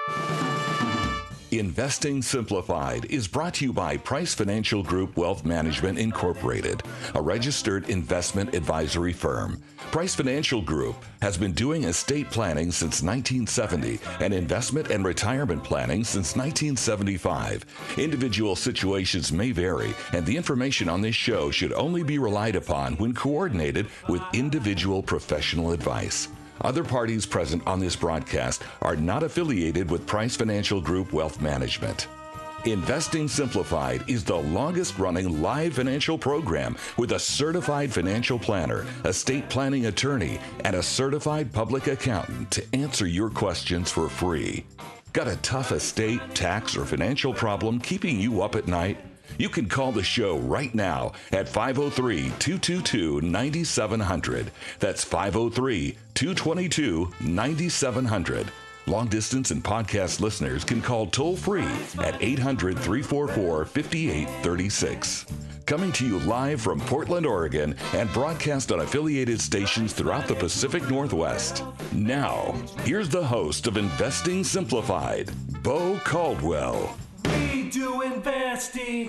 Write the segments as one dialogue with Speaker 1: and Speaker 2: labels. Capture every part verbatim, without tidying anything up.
Speaker 1: Investing Simplified is brought to you by Price Financial Group Wealth Management Incorporated, a registered investment advisory firm. Price Financial Group has been doing estate planning since nineteen seventy and investment and retirement planning since nineteen seventy-five. Individual situations may vary, and the information on this show should only be relied upon when coordinated with individual professional advice. Other parties present on this broadcast are not affiliated with Price Financial Group Wealth Management. Investing Simplified is the longest-running live financial program with a certified financial planner, estate planning attorney, and a certified public accountant to answer your questions for free. Got a tough estate, tax, or financial problem keeping you up at night? You can call the show right now at five oh three, two two two, nine seven hundred. That's five oh three, two two two, nine seven hundred. Long distance and podcast listeners can call toll free at eight hundred, three four four, five eight three six. Coming to you live from Portland, Oregon, and broadcast on affiliated stations throughout the Pacific Northwest. Now, here's the host of Investing Simplified, Bo Caldwell.
Speaker 2: We do Investing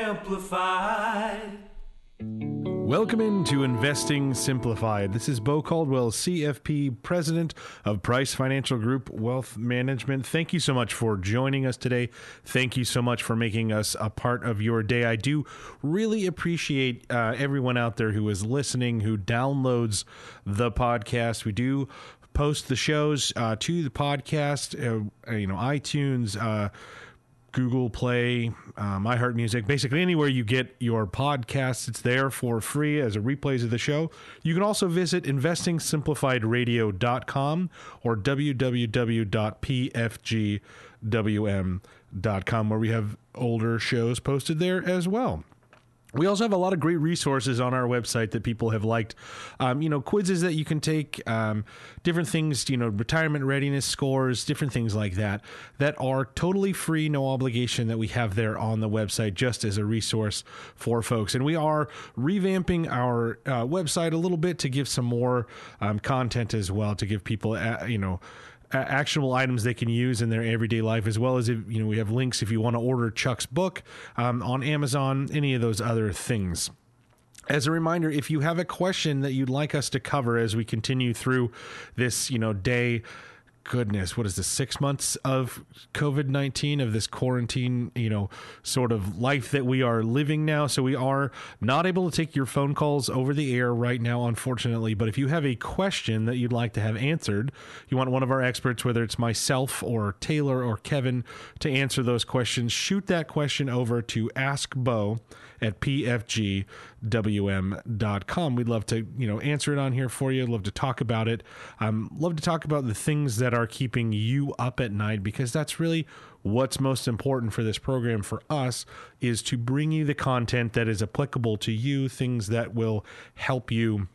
Speaker 2: Simplified.
Speaker 3: Welcome into Investing Simplified. This is Bo Caldwell, C F P, President of Price Financial Group Wealth Management. Thank you so much for joining us today. Thank you so much for making us a part of your day. I do really appreciate uh, everyone out there who is listening, who downloads the podcast. We do post the shows uh, to the podcast, uh, you know, iTunes, uh, Google Play, um, iHeartMusic, basically anywhere you get your podcasts, it's there for free as a replays of the show. You can also visit investing simplified radio dot com or w w w dot p f g w m dot com, where we have older shows posted there as well. We also have a lot of great resources on our website that people have liked. Um, you know, quizzes that you can take, um, different things, you know, retirement readiness scores, different things like that, that are totally free, no obligation, that we have there on the website just as a resource for folks. And we are revamping our uh, website a little bit to give some more um, content as well, to give people, uh, you know, actionable items they can use in their everyday life, as well as, if you know, we have links if you want to order Chuck's book um, on Amazon, any of those other things. As a reminder, if you have a question that you'd like us to cover as we continue through this, you know, day, goodness, what is this, six months of COVID nineteen, of this quarantine, you know, sort of life that we are living now. So we are not able to take your phone calls over the air right now, unfortunately. But if you have a question that you'd like to have answered, you want one of our experts, whether it's myself or Taylor or Kevin, to answer those questions, shoot that question over to Ask Bo at p f g w m dot com. We'd love to, you know, answer it on here for you. Love to talk about it. Um, love to talk about the things that are keeping you up at night, because that's really what's most important for this program for us, is to bring you the content that is applicable to you, things that will help you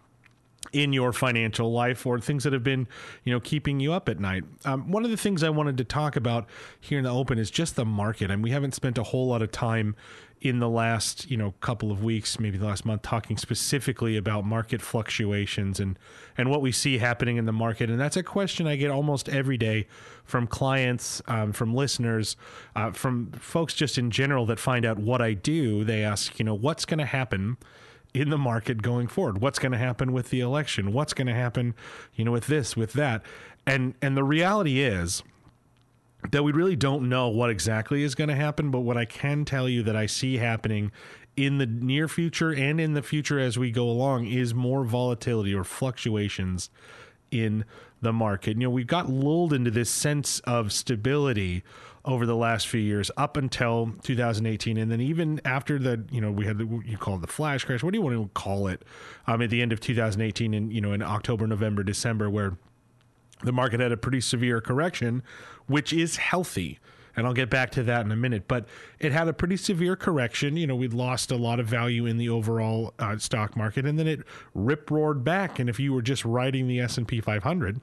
Speaker 3: in your financial life, or things that have been, you know, keeping you up at night. Um, one of the things I wanted to talk about here in the open is just the market. And we haven't spent a whole lot of time in the last, you know, couple of weeks, maybe the last month, talking specifically about market fluctuations and, and what we see happening in the market. And that's a question I get almost every day from clients, um, from listeners, uh, from folks just in general that find out what I do. They ask, you know, what's going to happen in the market going forward? What's going to happen with the election? What's going to happen, you know, with this, with that? And, and the reality is that we really don't know what exactly is going to happen, but what I can tell you that I see happening in the near future and in the future as we go along is more volatility or fluctuations in the market. You know, we've got lulled into this sense of stability over the last few years up until two thousand eighteen. And then even after the, you know, we had the, you call it the flash crash. What do you want to call it? Um, at the end of two thousand eighteen, and, you know, in October, November, December, where the market had a pretty severe correction, which is healthy. And I'll get back to that in a minute. But it had a pretty severe correction. You know, we'd lost a lot of value in the overall uh, stock market, and then it rip-roared back. And if you were just riding the S and P five hundred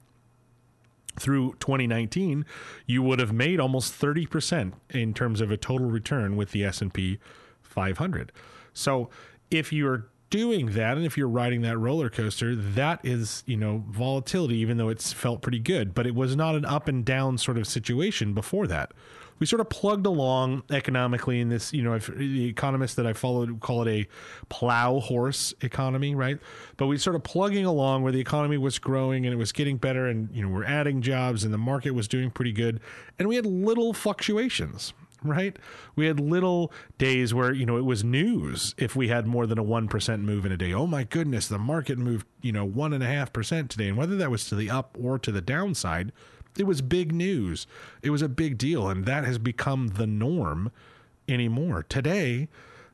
Speaker 3: through twenty nineteen, you would have made almost thirty percent in terms of a total return with the S and P five hundred. So if you're doing that, and if you're riding that roller coaster, that is, you know, volatility, even though it's felt pretty good. But it was not an up and down sort of situation before that. We sort of plugged along economically in this, you know, if the economists that I followed call it a plow horse economy, right? But we sort of plugging along where the economy was growing and it was getting better, and, you know, we're adding jobs and the market was doing pretty good. And we had little fluctuations, right? We had little days where, you know, it was news if we had more than a one percent move in a day. Oh my goodness, the market moved, you know, one and a half percent today. And whether that was to the up or to the downside, it was big news. It was a big deal. And that has become the norm anymore. Today,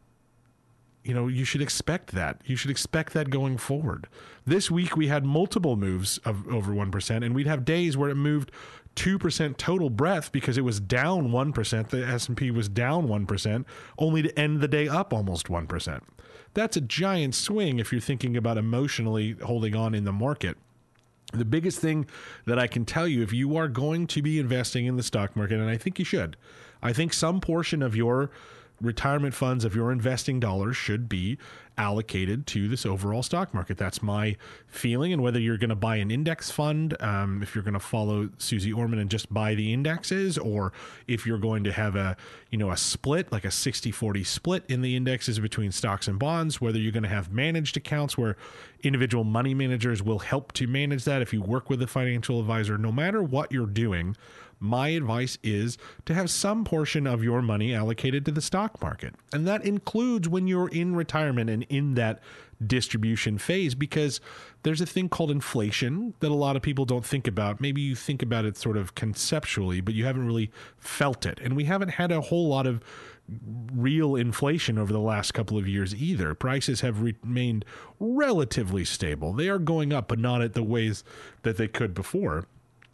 Speaker 3: you know, you should expect that. You should expect that going forward. This week, we had multiple moves of over one percent, and we'd have days where it moved two percent total breadth because it was down one percent. The S and P was down one percent, only to end the day up almost one percent. That's a giant swing if you're thinking about emotionally holding on in the market. The biggest thing that I can tell you, if you are going to be investing in the stock market, and I think you should, I think some portion of your retirement funds, of your investing dollars, should be allocated to this overall stock market. That's my feeling. And whether you're going to buy an index fund, um, if you're going to follow Susie Orman and just buy the indexes, or if you're going to have a, you know, a split, like a sixty forty split in the indexes between stocks and bonds, whether you're going to have managed accounts where individual money managers will help to manage that if you work with a financial advisor, no matter what you're doing, my advice is to have some portion of your money allocated to the stock market. And that includes when you're in retirement and in that distribution phase, because there's a thing called inflation that a lot of people don't think about. Maybe you think about it sort of conceptually, but you haven't really felt it. And we haven't had a whole lot of real inflation over the last couple of years either. Prices have remained relatively stable. They are going up, but not at the ways that they could before.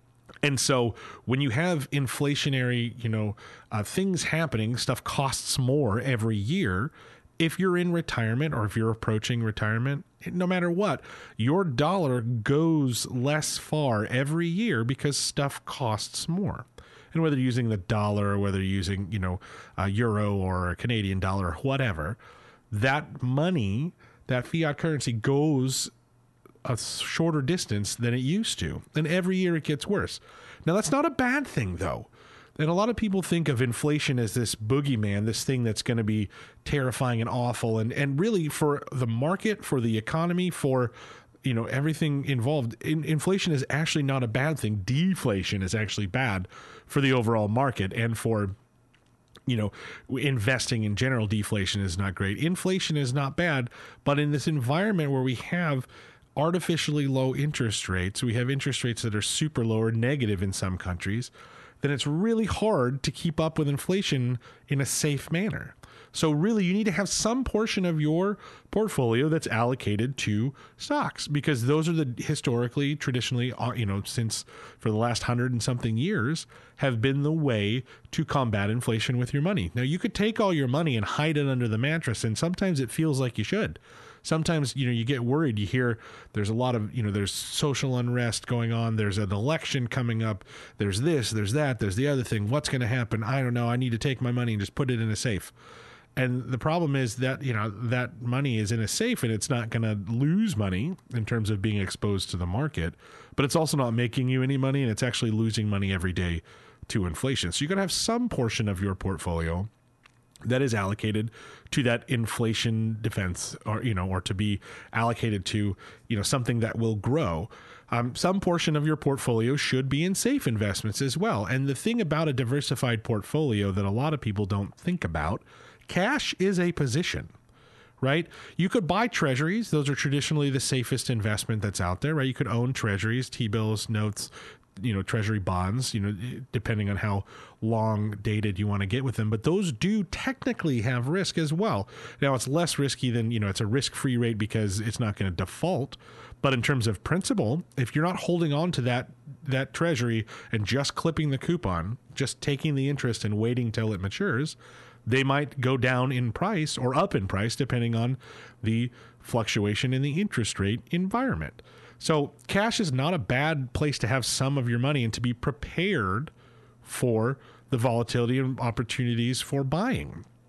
Speaker 3: And so when you have inflationary, you know, uh, things happening, stuff costs more every year. If you're in retirement or if you're approaching retirement, no matter what, your dollar goes less far every year because stuff costs more. And whether you're using the dollar or whether you're using, you know, a euro or a Canadian dollar or whatever, that money, that fiat currency goes a shorter distance than it used to. And every year it gets worse. Now, that's not a bad thing, though. And a lot of people think of inflation as this boogeyman, this thing that's going to be terrifying and awful. And, and really, for the market, for the economy, for, you know, everything involved, in, inflation is actually not a bad thing. Deflation is actually bad for the overall market, and for, you know, investing in general. Deflation is not great. Inflation is not bad, but in this environment where we have artificially low interest rates, we have interest rates that are super low or negative in some countries, then it's really hard to keep up with inflation in a safe manner. So really, you need to have some portion of your portfolio that's allocated to stocks, because those are the historically, traditionally, you know, since for the last hundred and something years, have been the way to combat inflation with your money. Now, you could take all your money and hide it under the mattress, and sometimes it feels like you should. Sometimes, you know, you get worried. You hear there's a lot of, you know, there's social unrest going on. There's an election coming up. There's this, there's that, there's the other thing. What's going to happen? I don't know. I need to take my money and just put it in a safe. And the problem is that, you know, that money is in a safe and it's not going to lose money in terms of being exposed to the market, but it's also not making you any money, and it's actually losing money every day to inflation. So you're going to have some portion of your portfolio that is allocated to that inflation defense, or, you know, or to be allocated to, you know, something that will grow. Um, some portion of your portfolio should be in safe investments as well. And the thing about a diversified portfolio that a lot of people don't think about, cash is a position, right? You could buy treasuries. Those are traditionally the safest investment that's out there, right? You could own treasuries, T-bills, notes, you know, treasury bonds, you know, depending on how long dated you want to get with them. But those do technically have risk as well. Now, it's less risky than, you know, it's a risk-free rate because it's not going to default. But in terms of principal, if you're not holding on to that that treasury and just clipping the coupon, just taking the interest and waiting till it matures, they might go down in price or up in price depending on the fluctuation in the interest rate environment. So cash is not a bad place to have some of your money and to be prepared for the volatility and opportunities for buying.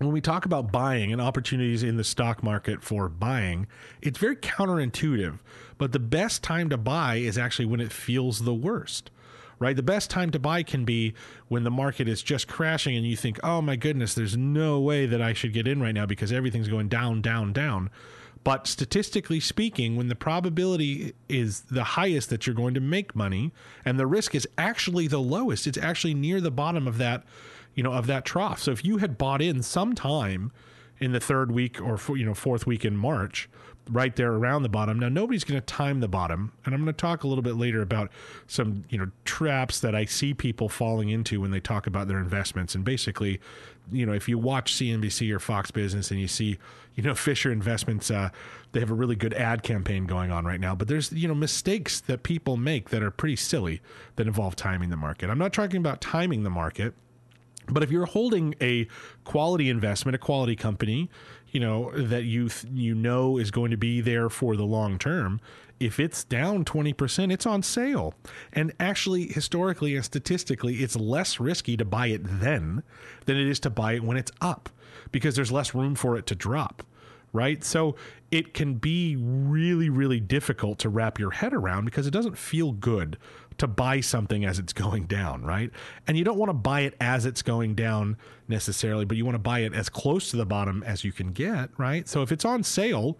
Speaker 3: when we talk about buying and opportunities in the stock market for buying, it's very counterintuitive. But the best time to buy is actually when it feels the worst, right? The best time to buy can be when the market is just crashing and you think, oh my goodness, there's no way that I should get in right now because everything's going down, down, down. But statistically speaking, when the probability is the highest that you're going to make money and the risk is actually the lowest, it's actually near the bottom of that, you know, of that trough. So if you had bought in sometime in the third week or, you know, fourth week in March, right there around the bottom. Now, nobody's going to time the bottom. And I'm going to talk a little bit later about some, you know, traps that I see people falling into when they talk about their investments. And basically, you know, if you watch C N B C or Fox Business and you see, you know, Fisher Investments, uh, they have a really good ad campaign going on right now. But there's, you know, mistakes that people make that are pretty silly that involve timing the market. I'm not talking about timing the market. But if you're holding a quality investment, a quality company, you know, that you you know is going to be there for the long term, if it's down twenty percent, it's on sale. And actually, historically and statistically, it's less risky to buy it then than it is to buy it when it's up because there's less room for it to drop, right? So it can be really, really difficult to wrap your head around because it doesn't feel good to buy something as it's going down, right? And you don't want to buy it as it's going down necessarily, but you want to buy it as close to the bottom as you can get, right? So if it's on sale,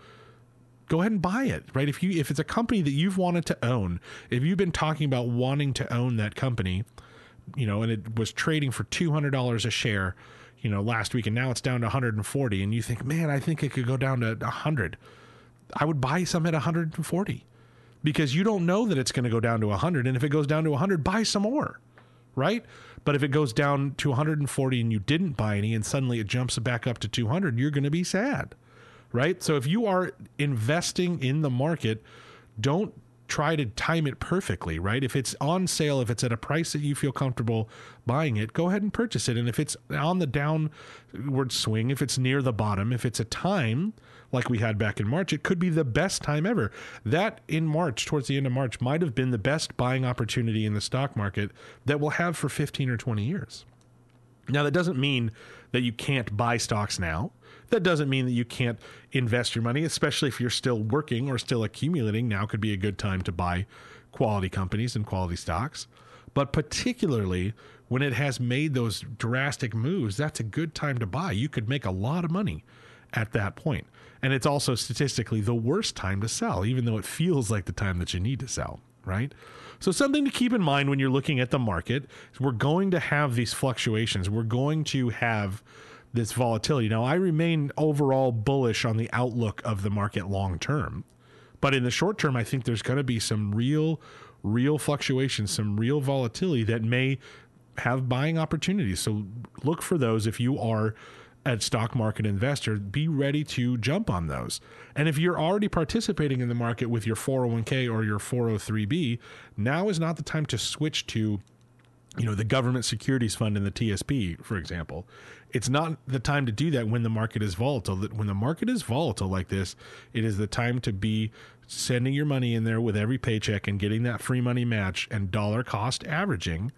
Speaker 3: go ahead and buy it, right? If you if it's a company that you've wanted to own, if you've been talking about wanting to own that company, you know, and it was trading for two hundred dollars a share, you know, last week, and now it's down to one hundred forty, and you think, man, I think it could go down to one hundred. I would buy some at one hundred forty. Because you don't know that it's going to go down to one hundred. And if it goes down to one hundred, buy some more, right? But if it goes down to one hundred forty and you didn't buy any and suddenly it jumps back up to two hundred, you're going to be sad, right? So if you are investing in the market, don't try to time it perfectly, right? If it's on sale, if it's at a price that you feel comfortable buying it, go ahead and purchase it. And if it's on the downward swing, if it's near the bottom, if it's a time like we had back in March, it could be the best time ever. That in March, towards the end of March, might have been the best buying opportunity in the stock market that we'll have for fifteen or twenty years. Now, that doesn't mean that you can't buy stocks now. That doesn't mean that you can't invest your money, especially if you're still working or still accumulating. Now could be a good time to buy quality companies and quality stocks. But particularly when it has made those drastic moves, that's a good time to buy. You could make a lot of money at that point. And it's also statistically the worst time to sell, even though it feels like the time that you need to sell, right? So something to keep in mind when you're looking at the market is we're going to have these fluctuations. We're going to have this volatility. Now, I remain overall bullish on the outlook of the market long term. But in the short term, I think there's going to be some real, real fluctuations, some real volatility that may have buying opportunities. So look for those if you are a stock market investor. Be ready to jump on those. And if you're already participating in the market with your four oh one k or your four oh three b, now is not the time to switch to, you know, the government securities fund and the T S P, for example. It's not the time to do that when the market is volatile. When the market is volatile like this, it is the time to be sending your money in there with every paycheck and getting that free money match and dollar cost averaging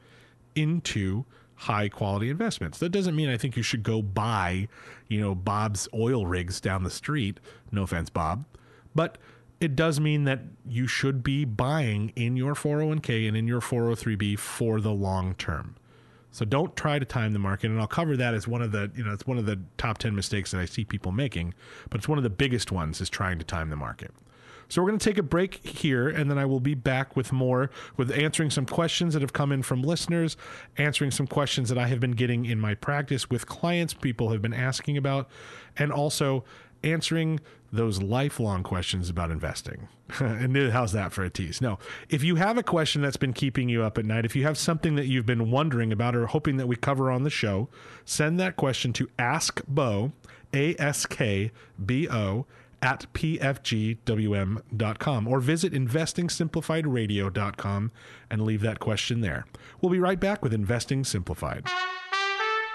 Speaker 3: into high quality investments. That doesn't mean I think you should go buy, you know, Bob's oil rigs down the street. No offense, Bob. But it does mean that you should be buying in your four oh one k and in your four oh three b for the long term. So don't try to time the market. And I'll cover that as one of the, you know, it's one of the top ten mistakes that I see people making, but it's one of the biggest ones is trying to time the market. So we're going to take a break here, and then I will be back with more, with answering some questions that have come in from listeners, answering some questions that I have been getting in my practice with clients people have been asking about, and also answering those lifelong questions about investing. And how's that for a tease? No, if you have a question that's been keeping you up at night, if you have something that you've been wondering about or hoping that we cover on the show, send that question to askbo, A S K B O, at p f g w m dot com, or visit investing simplified radio dot com and leave that question there. We'll be right back with Investing Simplified.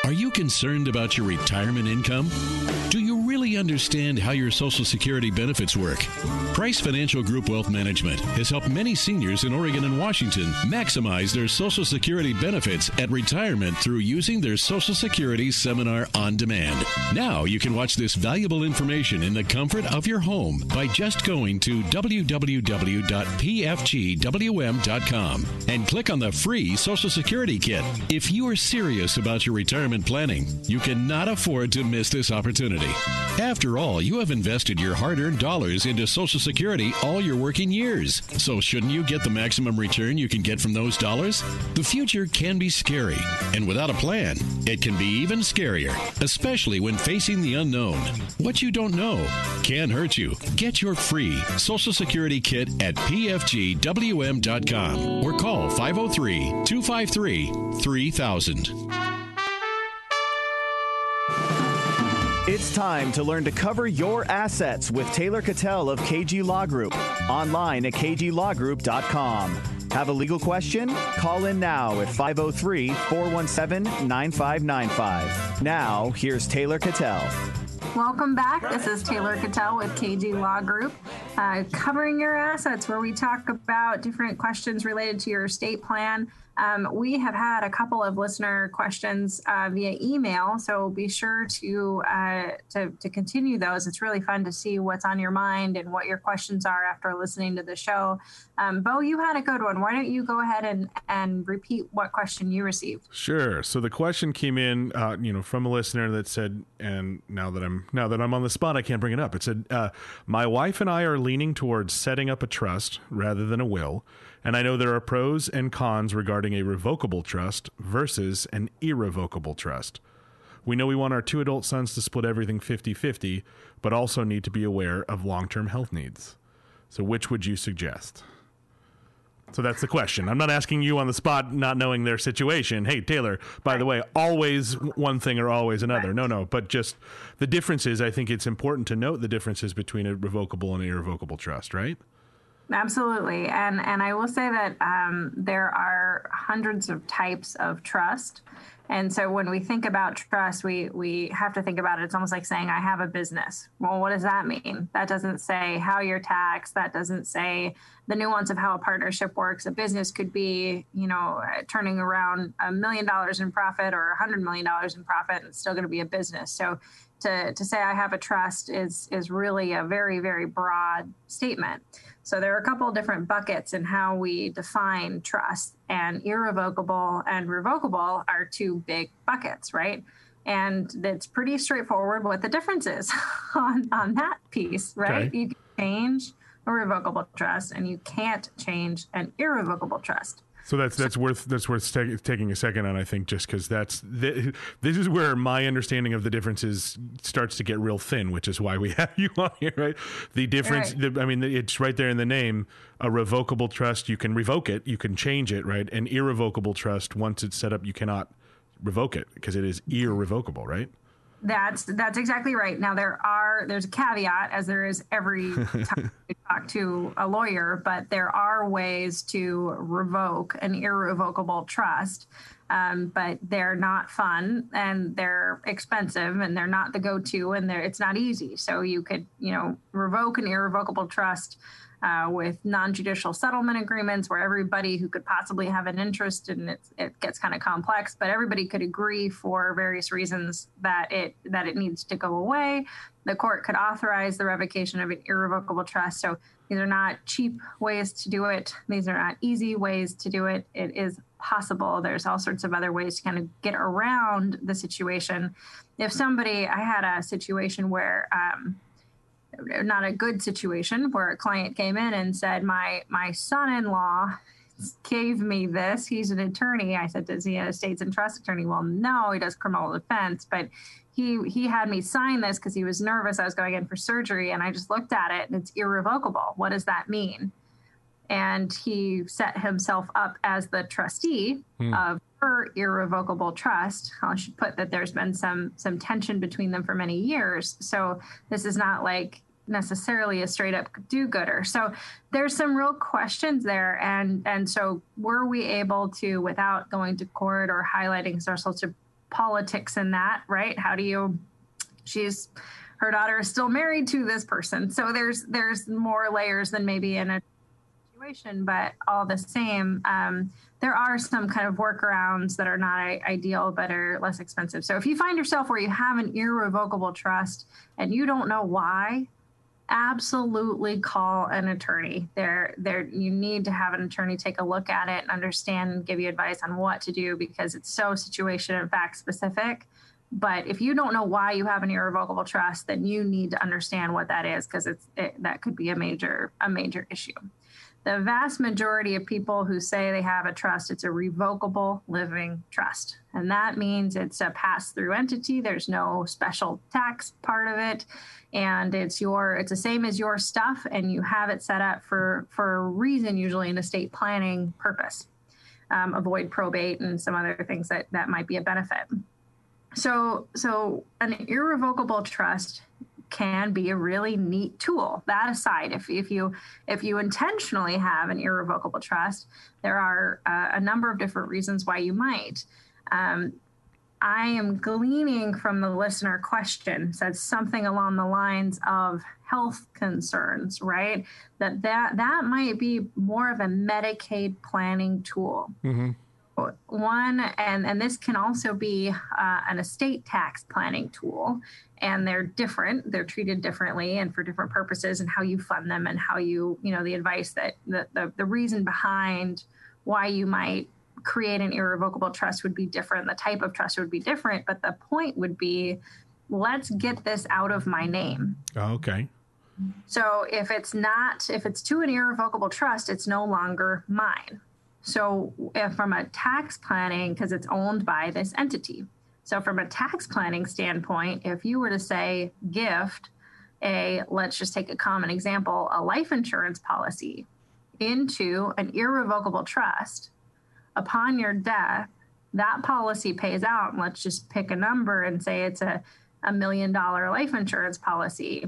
Speaker 4: Are you concerned about your retirement income? Do you really understand how your Social Security benefits work? Price Financial Group Wealth Management has helped many seniors in Oregon and Washington maximize their Social Security benefits at retirement through using their Social Security Seminar on demand. Now you can watch this valuable information in the comfort of your home by just going to w w w dot p f g w m dot com and click on the free Social Security Kit. If you are serious about your retirement planning, you cannot afford to miss this opportunity. After all, you have invested your hard-earned dollars into Social Security all your working years. So shouldn't you get the maximum return you can get from those dollars? The future can be scary, and without a plan, it can be even scarier, especially when facing the unknown. What you don't know can hurt you. Get your free Social Security Kit at p f g w m dot com or call five oh three, two five three, three thousand.
Speaker 5: It's time to learn to cover your assets with Taylor Cattell of K G Law Group. Online at k g law group dot com. Have a legal question? Call in now at five oh three, four one seven, nine five nine five. Now, here's Taylor Cattell.
Speaker 6: Welcome back. This is Taylor Cattell with K G Law Group, uh, covering your assets, where we talk about different questions related to your estate plan. Um, we have had a couple of listener questions uh, via email, so be sure to, uh, to to continue those. It's really fun to see what's on your mind and what your questions are after listening to the show. Um, Bo, you had a good one. Why don't you go ahead and, and repeat what question you received?
Speaker 3: Sure. So the question came in, uh, you know, from a listener that said, and now that I'm now that I'm on the spot, I can't bring it up. It said, uh, my wife and I are leaning towards setting up a trust rather than a will. And I know there are pros and cons regarding a revocable trust versus an irrevocable trust. We know we want our two adult sons to split everything fifty-fifty, but also need to be aware of long-term health needs. So which would you suggest? So that's the question. I'm not asking you on the spot, not knowing their situation. Hey, Taylor, by the way, always one thing or always another. No, no, but just the differences. I think it's important to note the differences between a revocable and irrevocable trust, right?
Speaker 6: Absolutely. And and I will say that um, there are hundreds of types of trust. And so when we think about trust, we, we have to think about it. It's almost like saying, I have a business. Well, what does that mean? That doesn't say how you're taxed. That doesn't say the nuance of how a partnership works. A business could be, you know, turning around a million dollars in profit or a hundred million dollars in profit, and it's still going to be a business. So to, to say I have a trust is, is really a very, very broad statement. So there are a couple of different buckets in how we define trust, and irrevocable and revocable are two big buckets, right? And it's pretty straightforward what the difference is on, on that piece, right? Okay. You can change a revocable trust and you can't change an irrevocable trust.
Speaker 3: So that's that's worth that's worth t- taking a second on, I think, just because that's th- this is where my understanding of the differences starts to get real thin, which is why we have you on here, right? The difference, right. The, I mean, it's right there in the name. A revocable trust, you can revoke it, you can change it, right? An irrevocable trust, once it's set up, you cannot revoke it because it is irrevocable, right?
Speaker 6: That's that's exactly right. Now there are there's a caveat, as there is every time we talk to a lawyer, but there are ways to revoke an irrevocable trust, um, but they're not fun and they're expensive and they're not the go-to, and they're it's not easy. So you could you know revoke an irrevocable trust Uh, with non-judicial settlement agreements where everybody who could possibly have an interest, and it, it gets kind of complex, but everybody could agree for various reasons that it that it needs to go away. The court could authorize the revocation of an irrevocable trust. So these are not cheap ways to do it. These are not easy ways to do it. It is possible. There's all sorts of other ways to kind of get around the situation. If somebody, I had a situation where, um, not a good situation, where a client came in and said, my my son-in-law gave me this. He's an attorney. I said, is he an estates and trust attorney? Well, no, he does criminal defense, but he he had me sign this because he was nervous I was going in for surgery. And I just looked at it and it's irrevocable. What does that mean? And he set himself up as the trustee hmm. of her irrevocable trust. I should put that there's been some some tension between them for many years. So this is not like necessarily a straight up do-gooder. So there's some real questions there. And and so were we able to, without going to court or highlighting our social politics in that, right? How do you, she's, her daughter is still married to this person. So there's, there's more layers than maybe in a situation, but all the same, um, there are some kind of workarounds that are not ideal, but are less expensive. So if you find yourself where you have an irrevocable trust and you don't know why, absolutely call an attorney. There, there, you need to have an attorney take a look at it and understand and give you advice on what to do, because it's so situation and fact specific. But if you don't know why you have an irrevocable trust, then you need to understand what that is, because it's it, that could be a major a major issue. The vast majority of people who say they have a trust, it's a revocable living trust. And that means it's a pass-through entity. There's no special tax part of it. And it's your it's the same as your stuff, and you have it set up for, for a reason, usually an estate planning purpose. Um, avoid probate and some other things that, that might be a benefit. So, so an irrevocable trust can be a really neat tool. That aside, if, if you if you intentionally have an irrevocable trust, there are uh, a number of different reasons why you might. Um, I am gleaning from the listener question, said something along the lines of health concerns, right? That that, that might be more of a Medicaid planning tool. Mm-hmm. One, and, and this can also be uh, an estate tax planning tool, and they're different. They're treated differently and for different purposes, and how you fund them and how you, you know, the advice that the, the, the reason behind why you might create an irrevocable trust would be different. The type of trust would be different, but the point would be, let's get this out of my name.
Speaker 3: Oh, okay.
Speaker 6: So if it's not, if it's to an irrevocable trust, it's no longer mine. So if from a tax planning, because it's owned by this entity. So from a tax planning standpoint, if you were to say gift a, let's just take a common example, a life insurance policy into an irrevocable trust, upon your death, that policy pays out. And let's just pick a number and say it's a, a million dollar life insurance policy.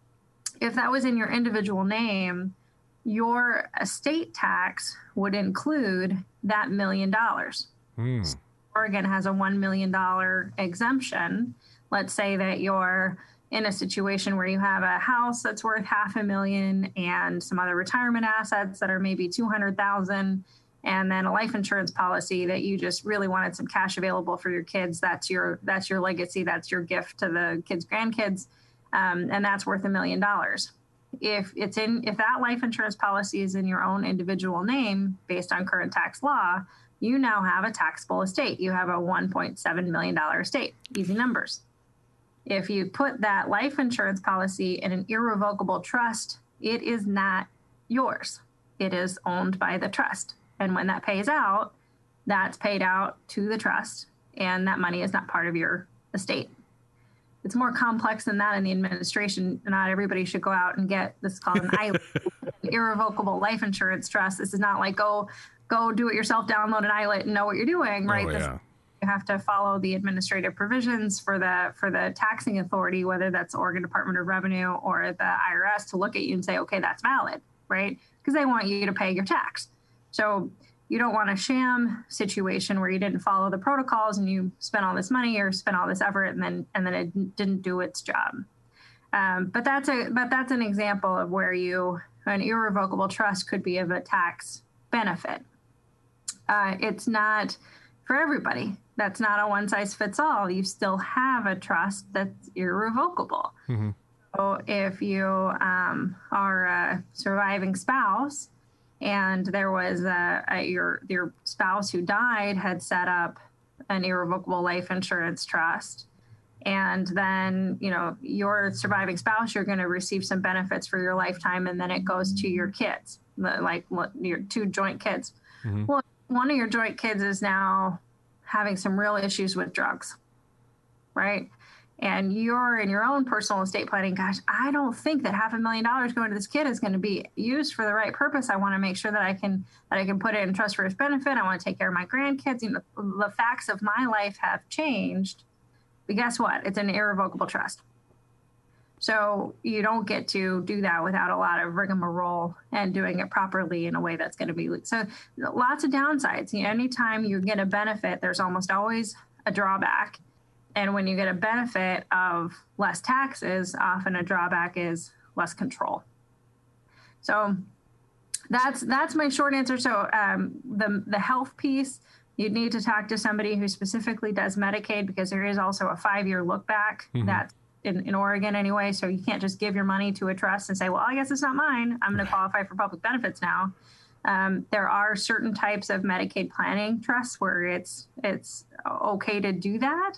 Speaker 6: If that was in your individual name, your estate tax would include that million dollars. Mm. Oregon has a one million dollars exemption. Let's say that you're in a situation where you have a house that's worth half a million and some other retirement assets that are maybe two hundred thousand, and then a life insurance policy that you just really wanted some cash available for your kids. That's your, that's your legacy. That's your gift to the kids' grandkids. Um, and that's worth a million dollars. If it's in, if that life insurance policy is in your own individual name, based on current tax law, you now have a taxable estate. You have a one point seven million dollars estate. Easy numbers. If you put that life insurance policy in an irrevocable trust, it is not yours. It is owned by the trust. And when that pays out, that's paid out to the trust, and that money is not part of your estate. It's more complex than that in the administration. Not everybody should go out and get this is called an I L I T, an irrevocable life insurance trust. This is not like go go do it yourself, download an I L I T and know what you're doing, right?
Speaker 3: Oh, yeah.
Speaker 6: This, you have to follow the administrative provisions for the for the taxing authority, whether that's Oregon Department of Revenue or the I R S, to look at you and say, okay, that's valid, right? Because they want you to pay your tax. So you don't want a sham situation where you didn't follow the protocols and you spent all this money or spent all this effort and then and then it didn't do its job. Um, but that's a but that's an example of where you an irrevocable trust could be of a tax benefit. Uh, it's not for everybody. That's not a one size fits all. You still have a trust that's irrevocable. Mm-hmm. So if you um, are a surviving spouse, and there was a, a your your spouse who died had set up an irrevocable life insurance trust, and then you know your surviving spouse, you're going to receive some benefits for your lifetime, and then it goes to your kids, like your two joint kids. Mm-hmm. Well, one of your joint kids is now having some real issues with drugs, right? And you're in your own personal estate planning, gosh, I don't think that half a million dollars going to this kid is going to be used for the right purpose. I want to make sure that I can that I can put it in trust for his benefit. I want to take care of my grandkids. You know, the facts of my life have changed. But guess what? It's an irrevocable trust. So you don't get to do that without a lot of rigmarole and doing it properly in a way that's going to be. So lots of downsides. You know, anytime you get a benefit, there's almost always a drawback. And when you get a benefit of less taxes, often a drawback is less control. So that's that's my short answer. So um, the the health piece, you'd need to talk to somebody who specifically does Medicaid, because there is also a five-year look back mm-hmm. that's in, in Oregon anyway. So you can't just give your money to a trust and say, well, I guess it's not mine. I'm going to qualify for public benefits now. Um, there are certain types of Medicaid planning trusts where it's it's okay to do that.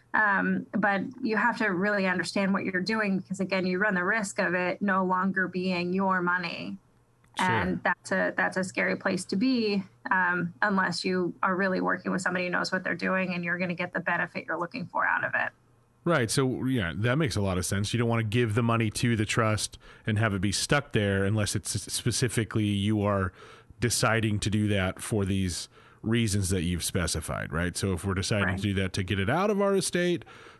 Speaker 6: Um, but you have to really understand what you're doing, because, again, you run the risk of it no longer being your money. Sure. And that's a that's a scary place to be um, unless you are really working with somebody who knows what they're doing and you're going to get the benefit you're looking for out of it.
Speaker 3: Right. So, yeah, that makes a lot of sense. You don't want to give the money to the trust and have it be stuck there unless it's specifically you are deciding to do that for these reasons that you've specified, right? So if we're deciding right. to do that to get it out of our estate,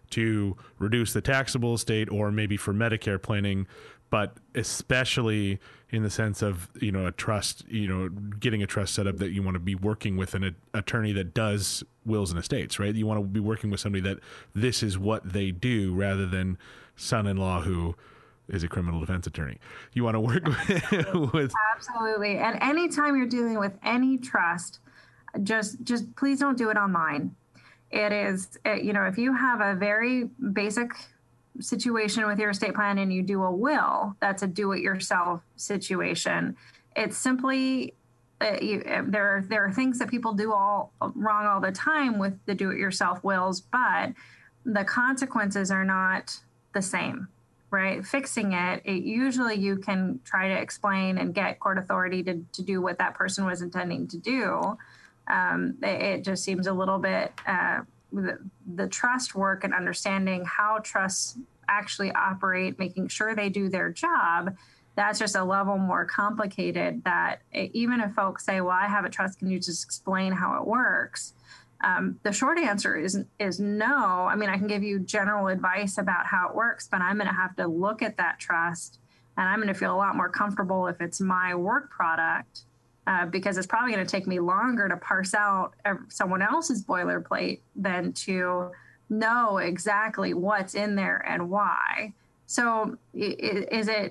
Speaker 3: to reduce the taxable estate, or maybe for Medicare planning, but especially in the sense of, you know, a trust, you know, getting a trust set up that you want to be working with an a, attorney that does wills and estates, right? You want to be working with somebody that this is what they do, rather than son-in-law who is a criminal defense attorney. You want to work with, with
Speaker 6: Absolutely. And anytime you're dealing with any trust, just just please don't do it online. It is, it, you know, if you have a very basic situation with your estate plan and you do a will, that's a do-it-yourself situation. It's simply, uh, you, there, there are things that people do all wrong all the time with the do-it-yourself wills, but the consequences are not the same, right? Fixing it, it usually you can try to explain and get court authority to, to do what that person was intending to do. Um, it, it just seems a little bit, uh, the, the trust work and understanding how trusts actually operate, making sure they do their job, that's just a level more complicated that it, even if folks say, well, I have a trust, can you just explain how it works? Um, the short answer is, is no. I mean, I can give you general advice about how it works, but I'm going to have to look at that trust and I'm going to feel a lot more comfortable if it's my work product. Uh, because it's probably going to take me longer to parse out someone else's boilerplate than to know exactly what's in there and why. So is it,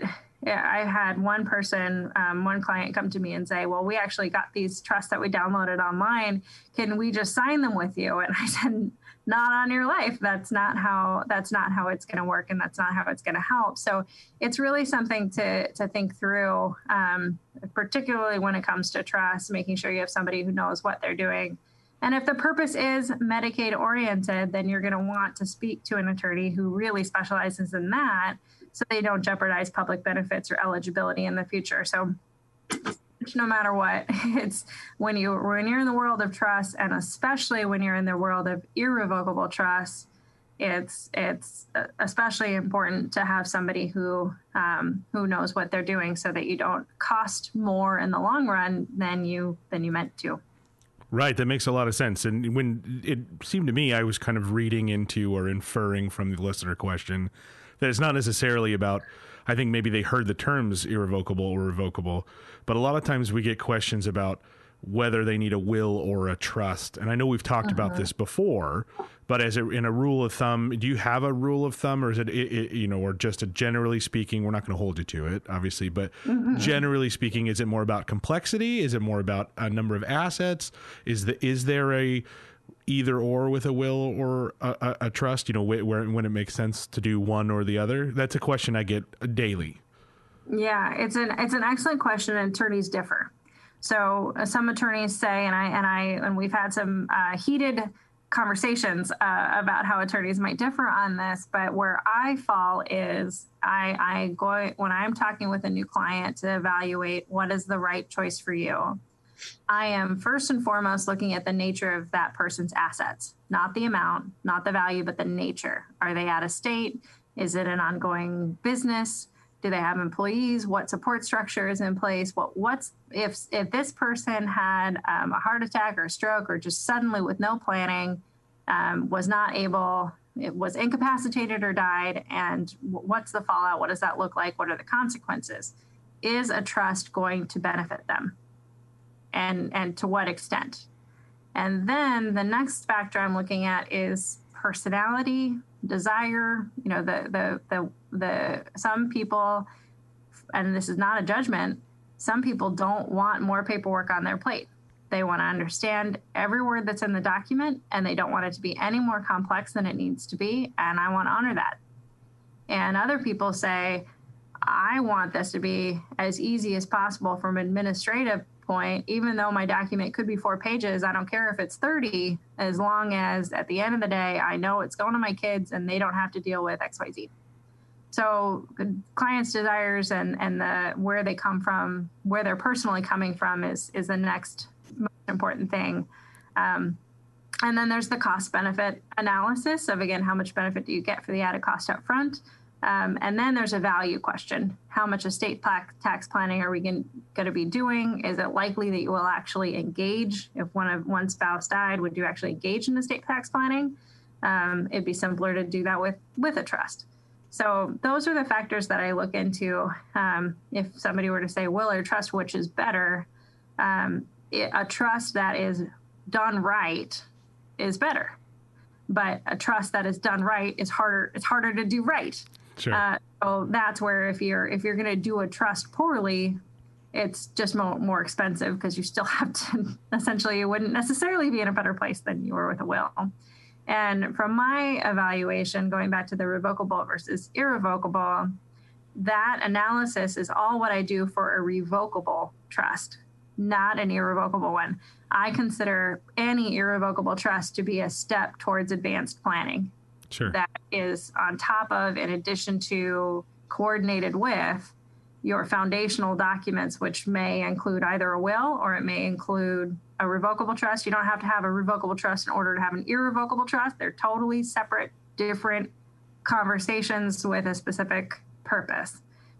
Speaker 6: I had one person, um, one client come to me and say, well, we actually got these trusts that we downloaded online. Can we just sign them with you? And I said, not on your life. That's not how, that's not how it's going to work. And that's not how it's going to help. So it's really something to, to think through, um, particularly when it comes to trust, making sure you have somebody who knows what they're doing. And if the purpose is Medicaid oriented, then you're going to want to speak to an attorney who really specializes in that, so they don't jeopardize public benefits or eligibility in the future. So no matter what, it's when you when you're in the world of trust, and especially when you're in the world of irrevocable trust, it's it's especially important to have somebody who um, who knows what they're doing, so that you don't cost more in the long run than you than you meant to.
Speaker 3: Right, that makes a lot of sense. And when it seemed to me, I was kind of reading into or inferring from the listener question that it's not necessarily about, I think maybe they heard the terms irrevocable or revocable, but a lot of times we get questions about whether they need a will or a trust. And I know we've talked uh-huh. about this before, but as a, in a rule of thumb, do you have a rule of thumb, or is it, it, it you know, or just a generally speaking, we're not going to hold you to it, obviously, but mm-hmm. generally speaking, is it more about complexity? Is it more about a number of assets? Is the, is there a either or with a will or a, a, a trust, you know, where, where, when it makes sense to do one or the other? That's a question I get daily.
Speaker 6: Yeah, it's an, it's an excellent question, and attorneys differ. So uh, some attorneys say, and I and I and we've had some uh, heated conversations uh, about how attorneys might differ on this. But where I fall is I, I go when I'm talking with a new client to evaluate what is the right choice for you. I am first and foremost looking at the nature of that person's assets, not the amount, not the value, but the nature. Are they out of state? Is it an ongoing business? Do they have employees? What support structure is in place? What what's if if this person had um, a heart attack or a stroke, or just suddenly with no planning um, was not able, it was incapacitated or died, and what's the fallout? What does that look like? What are the consequences? Is a trust going to benefit them? And and to what extent? And then the next factor I'm looking at is personality, desire. You know, the the the the some people, and this is not a judgment, some people don't want more paperwork on their plate. They want to understand every word that's in the document, and they don't want it to be any more complex than it needs to be, and I want to honor that. And other people say, I want this to be as easy as possible from an administrative point. Even though my document could be four pages, I don't care if it's thirty, as long as at the end of the day, I know it's going to my kids and they don't have to deal with X Y Z. So the clients' desires and, and the where they come from, where they're personally coming from is, is the next most important thing. Um, and then there's the cost benefit analysis of, again, how much benefit do you get for the added cost up front? Um, and then there's a value question. How much estate tax planning are we going to be doing? Is it likely that you will actually engage? If one of one spouse died, would you actually engage in estate tax planning? Um, it'd be simpler to do that with, with a trust. So those are the factors that I look into. Um, if somebody were to say will or trust, which is better, um, it, a trust that is done right is better. But a trust that is done right is harder. It's harder to do right.
Speaker 3: Sure.
Speaker 6: Uh, so that's where if you're if you're going to do a trust poorly, it's just more, more expensive because you still have to essentially you wouldn't necessarily be in a better place than you were with a will. And from my evaluation, going back to the revocable versus irrevocable, that analysis is all what I do for a revocable trust, not an irrevocable one. I consider any irrevocable trust to be a step towards advanced planning.
Speaker 3: Sure.
Speaker 6: That is on top of, in addition to, coordinated with your foundational documents, which may include either a will or it may include a revocable trust. You don't have to have a revocable trust in order to have an irrevocable trust. They're totally separate, different conversations with a specific purpose.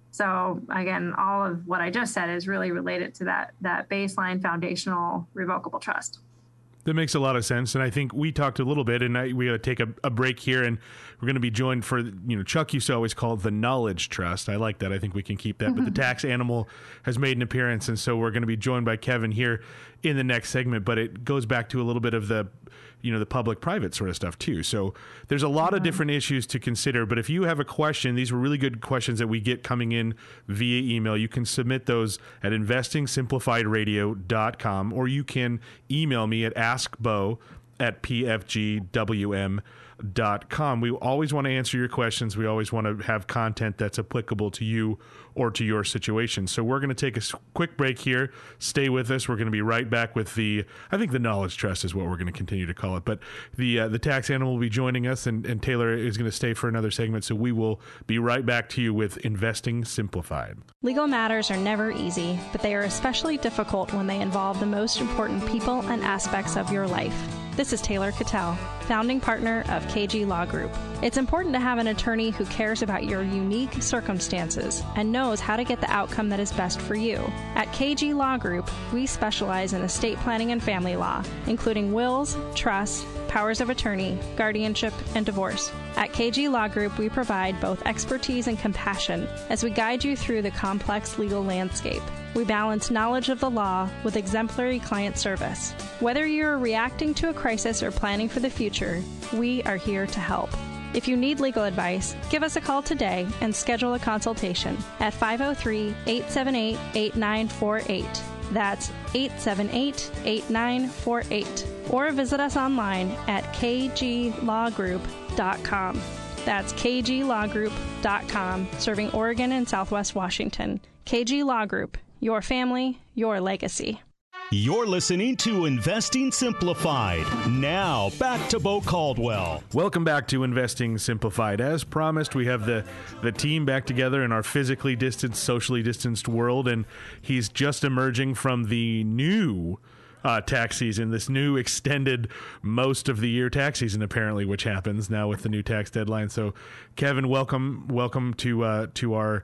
Speaker 6: So again, all of what I just said is really related to that, that baseline foundational revocable trust.
Speaker 3: That makes a lot of sense. And I think we talked a little bit, and I, we got to take a, a break here, and we're going to be joined for, you know, Chuck used to always call it the knowledge trust. I like that. I think we can keep that. Mm-hmm. But the tax animal has made an appearance, and so we're going to be joined by Kevin here in the next segment. But it goes back to a little bit of the, you know, the public-private sort of stuff too. So there's a lot mm-hmm. of different issues to consider. But if you have a question, these were really good questions that we get coming in via email. You can submit those at investing simplified radio dot com, or you can email me at askbo at p f g w m dot com. We always want to answer your questions. We always want to have content that's applicable to you or to your situation. So we're going to take a quick break here. Stay with us. We're going to be right back with the, I think the knowledge trust is what we're going to continue to call it, but the uh, the tax animal will be joining us, and, and Taylor is going to stay for another segment. So we will be right back to you with Investing Simplified.
Speaker 7: Legal matters are never easy, but they are especially difficult when they involve the most important people and aspects of your life. This is Taylor Cattell, founding partner of K G Law Group. It's important to have an attorney who cares about your unique circumstances and knows how to get the outcome that is best for you. At K G Law Group, we specialize in estate planning and family law, including wills, trusts, powers of attorney, guardianship, and divorce. At K G Law Group, we provide both expertise and compassion as we guide you through the complex legal landscape. We balance knowledge of the law with exemplary client service. Whether you're reacting to a crisis or planning for the future, we are here to help. If you need legal advice, give us a call today and schedule a consultation at five oh three, eight seven eight, eight nine four eight. That's eight seven eight, eight nine four eight. Or visit us online at k g law group dot com. That's k g law group dot com, serving Oregon and Southwest Washington. K G Law Group, your family, your legacy.
Speaker 8: You're listening to Investing Simplified. Now, back to Bo Caldwell.
Speaker 3: Welcome back to Investing Simplified. As promised, we have the, the team back together in our physically distanced, socially distanced world, and he's just emerging from the new uh, tax season, this new extended most of the year tax season, apparently, which happens now with the new tax deadline. So, Kevin, welcome welcome to uh, to our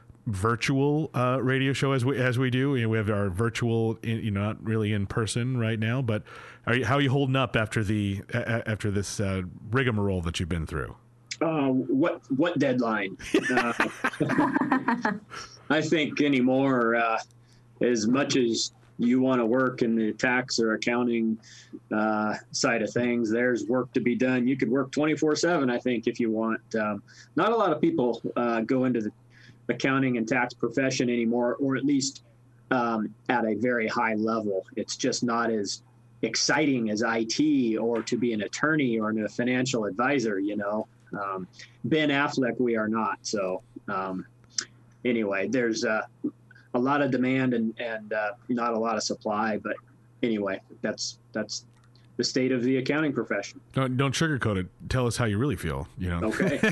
Speaker 3: virtual uh, radio show as we as we do. You know, we have our virtual, you know, not really in person right now, but are you, how are you holding up after the uh, after this uh, rigmarole that you've been through?
Speaker 9: Uh, what what deadline? uh, I think anymore, uh, as much as you want to work in the tax or accounting uh, side of things, there's work to be done. You could work twenty-four seven, I think, if you want. Um, not a lot of people uh, go into the accounting and tax profession anymore, or at least um, at a very high level. It's just not as exciting as I T or to be an attorney or a financial advisor, you know. Um, Ben Affleck, we are not. So um, anyway, there's uh, a lot of demand and, and uh, not a lot of supply. But anyway, that's that's the state of the accounting profession.
Speaker 3: Don't, don't sugarcoat it. Tell us how you really feel, you know.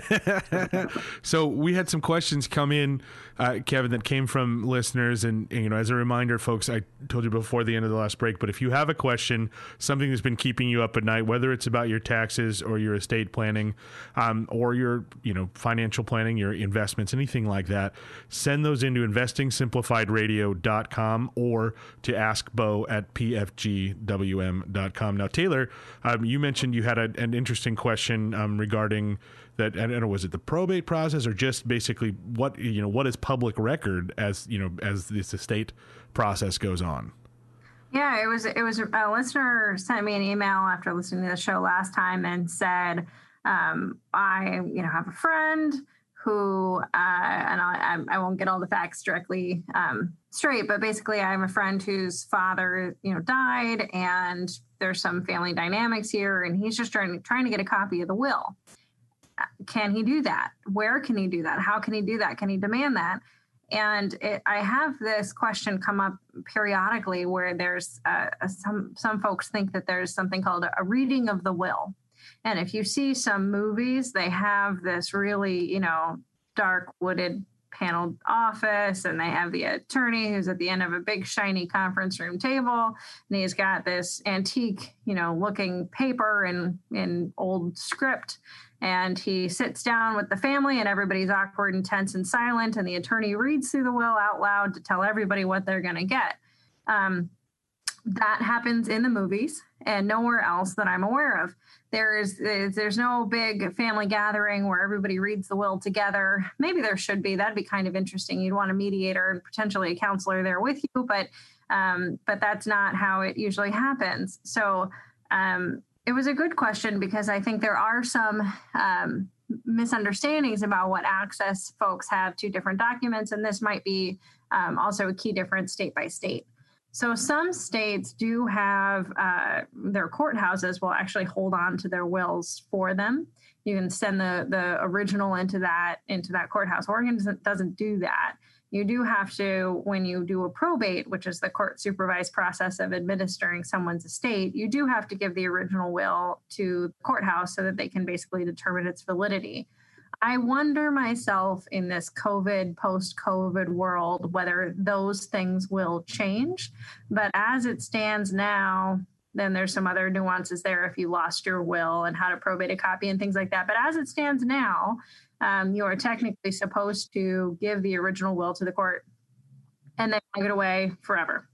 Speaker 9: Okay.
Speaker 3: So we had some questions come in, uh, Kevin, that came from listeners. And, and, you know, as a reminder, folks, I told you before the end of the last break, but if you have a question, something that's been keeping you up at night, whether it's about your taxes or your estate planning, um, or your, you know, financial planning, your investments, anything like that, send those into investing simplified radio dot com or to ask bo at p f g w m dot com. Now, Taylor, um, you mentioned you had a, an interesting question um, regarding that. I don't know, was it the probate process or just basically what, you know, what is public record as, you know, as this estate process goes on?
Speaker 6: Yeah, it was, it was a listener sent me an email after listening to the show last time and said, um, I, you know, have a friend who, uh, and I, I won't get all the facts directly um, straight, but basically I have a friend whose father, you know, died, and there's some family dynamics here, and he's just trying, trying to get a copy of the will. Can he do that? Where can he do that? How can he do that? Can he demand that? And it, I have this question come up periodically where there's uh, some, some folks think that there's something called a reading of the will. And if you see some movies, they have this really, you know, dark wooded paneled office, and they have the attorney who's at the end of a big shiny conference room table, and he's got this antique, you know, looking paper and in old script, and he sits down with the family, and everybody's awkward and tense and silent, and the attorney reads through the will out loud to tell everybody what they're going to get. Um, that happens in the movies and nowhere else that I'm aware of. There is, there's no big family gathering where everybody reads the will together. Maybe there should be. That'd be kind of interesting. You'd want a mediator and potentially a counselor there with you, but um, but that's not how it usually happens. So um, it was a good question because I think there are some um, misunderstandings about what access folks have to different documents, and this might be um, also a key difference state by state. So some states do have uh, their courthouses will actually hold on to their wills for them. You can send the the original into that into that courthouse. Oregon doesn't, doesn't do that. You do have to, when you do a probate, which is the court supervised process of administering someone's estate, you do have to give the original will to the courthouse so that they can basically determine its validity. I wonder myself in this COVID, post-COVID world, whether those things will change. But as it stands now, then there's some other nuances there if you lost your will and how to probate a copy and things like that. But as it stands now, um, you are technically supposed to give the original will to the court and then give it away forever.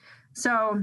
Speaker 6: So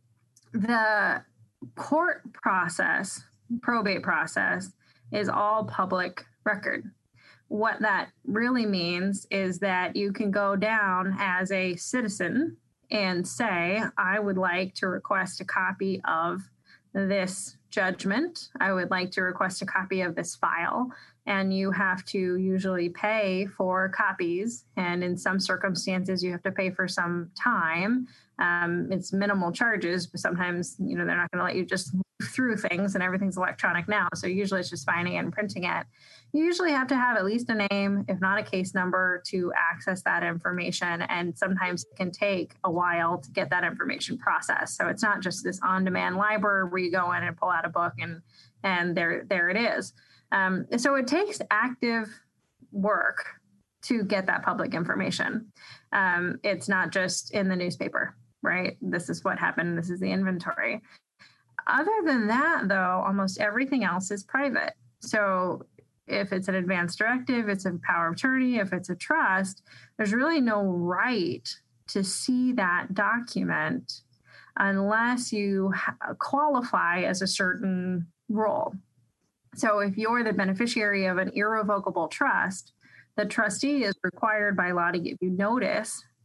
Speaker 6: the court process, probate process, is all public record. What that really means is that you can go down as a citizen and say, I would like to request a copy of this judgment. I would like to request a copy of this file. And you have to usually pay for copies. And in some circumstances, you have to pay for some time. Um, it's minimal charges, but sometimes, you know, they're not going to let you just move through things, and everything's electronic now. So usually it's just finding it and printing it. You usually have to have at least a name, if not a case number, to access that information. And sometimes it can take a while to get that information processed. So it's not just this on-demand library where you go in and pull out a book and, and there, there it is. Um, so it takes active work to get that public information. Um, it's not just in the newspaper, right? This is what happened. This is the inventory. Other than that, though, almost everything else is private. So if it's an advance directive, it's a power of attorney, if it's a trust, there's really no right to see that document unless you ha- qualify as a certain role. So if you're the beneficiary of an irrevocable trust, the trustee is required by law to give you notice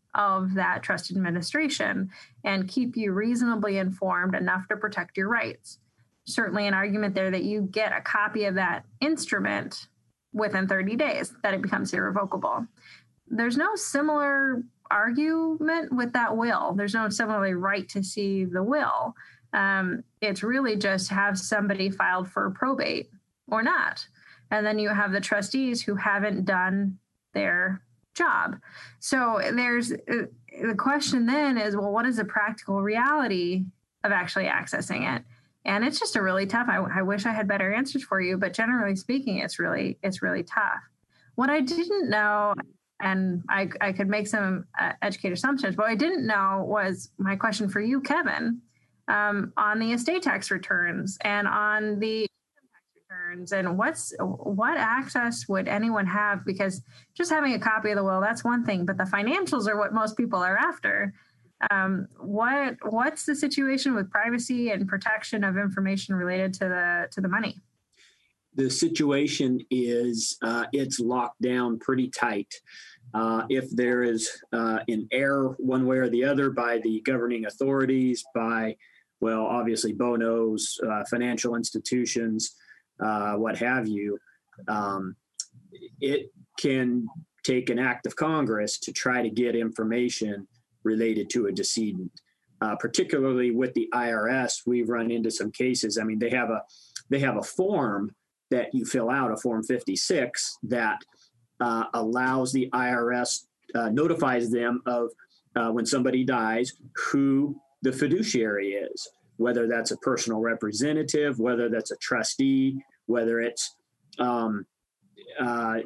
Speaker 6: of that trust administration and keep you reasonably informed enough to protect your rights. Certainly an argument there that you get a copy of that instrument within thirty days, that it becomes irrevocable. There's no similar argument with that will. There's no similarly right to see the will. Um, it's really just have somebody filed for probate or not. And then you have the trustees who haven't done their job. So there's uh, the question then is, well, what is the practical reality of actually accessing it? And it's just a really tough, I, I wish I had better answers for you, but generally speaking, it's really, it's really tough. What I didn't know, and I, I could make some uh, educated assumptions, but what I didn't know was my question for you, Kevin, um, on the estate tax returns and on the income tax returns, and what's what access would anyone have? Because just having a copy of the will, that's one thing, but the financials are what most people are after. Um, what what's the situation with privacy and protection of information related to the to the money?
Speaker 9: The situation is uh, it's locked down pretty tight. Uh, if there is uh, an error one way or the other by the governing authorities, by, well, obviously B O N Os, uh, financial institutions, uh, what have you, um, it can take an act of Congress to try to get information related to a decedent. Uh, particularly with the I R S, we've run into some cases. I mean, they have a they have a form that you fill out, a Form fifty-six, that uh, allows the I R S, uh, notifies them of uh, when somebody dies, who the fiduciary is, whether that's a personal representative, whether that's a trustee, whether it's um, uh,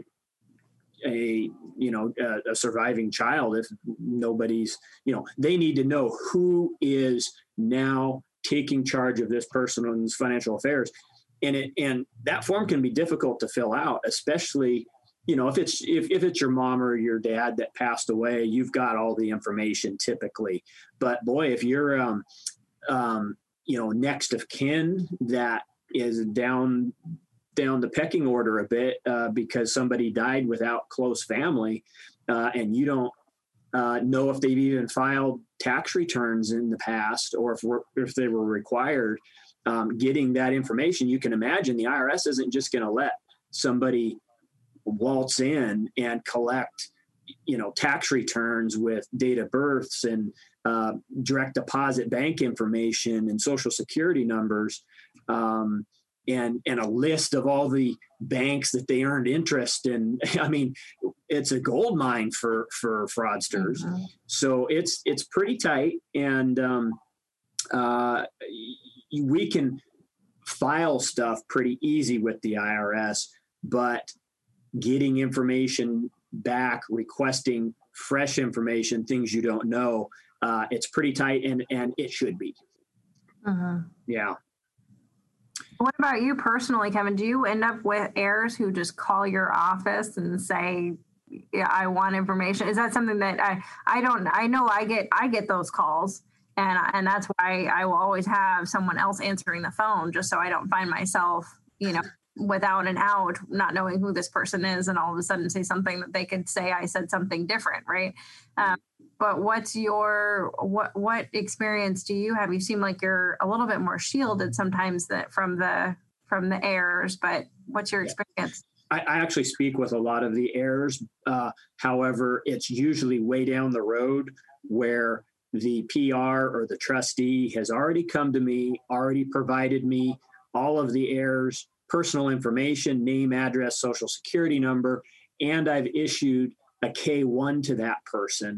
Speaker 9: a, you know, a, a surviving child. If nobody's, you know, they need to know who is now taking charge of this person's financial affairs. And it, and that form can be difficult to fill out, especially, you know, if it's, if, if it's your mom or your dad that passed away, you've got all the information typically. But boy, if you're, um, um, you know, next of kin that is down, down the pecking order a bit uh, because somebody died without close family, uh, and you don't uh, know if they've even filed tax returns in the past, or if we're, if they were required, um, getting that information, you can imagine the I R S isn't just going to let somebody waltz in and collect, you know, tax returns with date of births and uh, direct deposit bank information and social security numbers. Um, and and a list of all the banks that they earned interest in. I mean, it's a gold mine for for fraudsters. Mm-hmm. So it's it's pretty tight, and um, uh, we can file stuff pretty easy with the I R S, but getting information back, requesting fresh information, things you don't know, uh, it's pretty tight, and and it should be.
Speaker 6: Uh-huh.
Speaker 9: Yeah.
Speaker 6: What about you personally, Kevin? Do you end up with heirs who just call your office and say, yeah, I want information? Is that something that I, I don't, I know I get, I get those calls, and, and that's why I will always have someone else answering the phone, just so I don't find myself, you know, without an out, not knowing who this person is, and all of a sudden say something that they could say I said something different. Right. Um, but what's your, what, what experience do you have? You seem like you're a little bit more shielded sometimes that from the, from the heirs, but what's your experience?
Speaker 9: I, I actually speak with a lot of the heirs. Uh, however, it's usually way down the road where the P R or the trustee has already come to me, already provided me all of the heirs' personal information, name, address, social security number, and I've issued a K one to that person.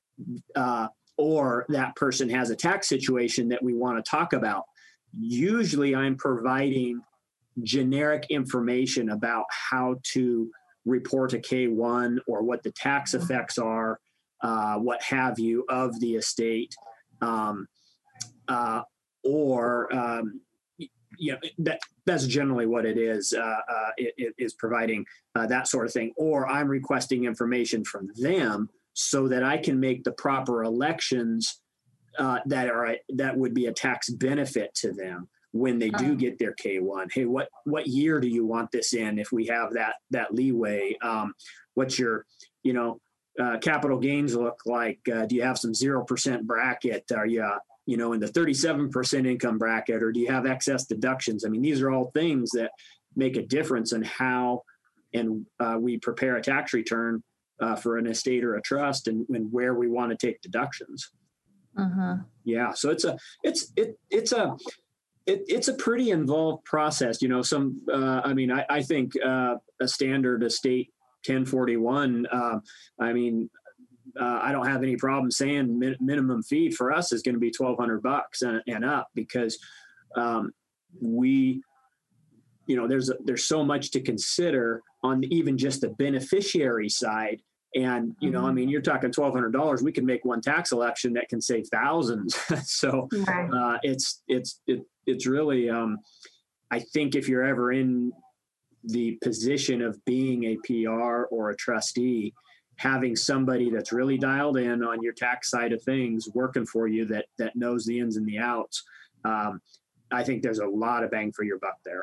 Speaker 9: Uh, or that person has a tax situation that we want to talk about. Usually I'm providing generic information about how to report a K one or what the tax effects are, uh, what have you, of the estate. Um, uh, or, um, you know, that, that's generally what it is, uh, uh, it, it is providing uh, that sort of thing. Or I'm requesting information from them so that I can make the proper elections uh, that are that would be a tax benefit to them when they do get their K one. Hey, what what year do you want this in? If we have that that leeway, um, what's your, you know, uh, capital gains look like? Uh, do you have some zero percent bracket? Are you, uh, you know, in the thirty-seven percent income bracket, or do you have excess deductions? I mean, these are all things that make a difference in how and uh, we prepare a tax return uh, for an estate or a trust, and, and where we want to take deductions.
Speaker 6: Uh-huh.
Speaker 9: Yeah, so it's a it's it it's a it, it's a pretty involved process. You know, some uh, I mean, I, I think uh, a standard estate ten forty-one. Uh, I mean, uh, I don't have any problem saying min- minimum fee for us is going to be twelve hundred bucks and, and up, because um, we, you know, there's a, there's so much to consider on even just the beneficiary side. And, you know, I mean, you're talking twelve hundred dollars, we can make one tax election that can save thousands. So uh, it's, it's, it, it's really, um, I think if you're ever in the position of being a P R or a trustee, having somebody that's really dialed in on your tax side of things, working for you, that, that knows the ins and the outs. Um, I think there's a lot of bang for your buck there.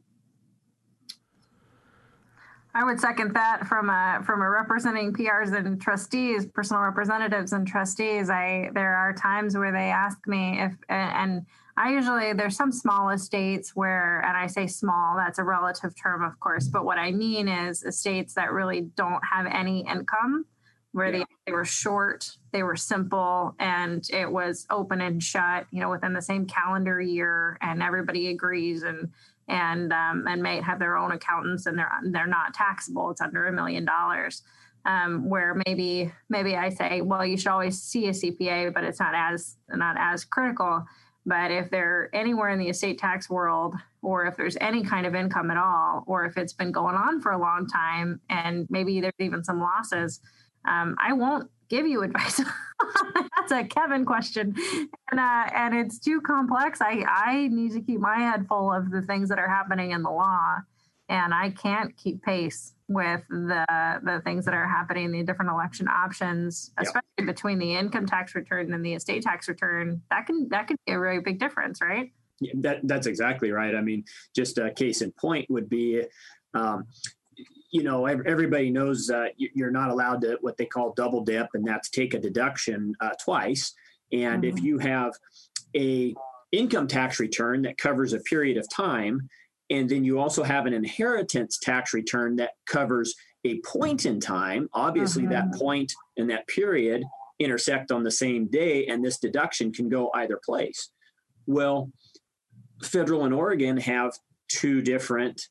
Speaker 6: I would second that from a from a representing P Rs and trustees, personal representatives and trustees. I there are times where they ask me if, and I usually, there's some small estates where, and I say small, that's a relative term, of course, but what I mean is estates that really don't have any income, where yeah. they, they were short, they were simple, and it was open and shut, you know, within the same calendar year, and everybody agrees, and and um, and may have their own accountants, and they're they're not taxable. It's under a million dollars. Um, where maybe maybe I say, well, you should always see a C P A, but it's not as not as critical. But if they're anywhere in the estate tax world, or if there's any kind of income at all, or if it's been going on for a long time, and maybe there's even some losses, um, I won't give you advice. That's a Kevin question. And uh, and it's too complex. I, I need to keep my head full of the things that are happening in the law. And I can't keep pace with the the things that are happening, the different election options, especially yep. between the income tax return and the estate tax return. That can that can be a really big difference, right?
Speaker 9: Yeah, that that's exactly right. I mean, just a case in point would be, um, you know, everybody knows uh, you're not allowed to what they call double dip, and that's take a deduction uh, twice. And mm-hmm. if you have a income tax return that covers a period of time, and then you also have an inheritance tax return that covers a point in time, obviously mm-hmm. that point and that period intersect on the same day, and this deduction can go either place. Well, federal and Oregon have two different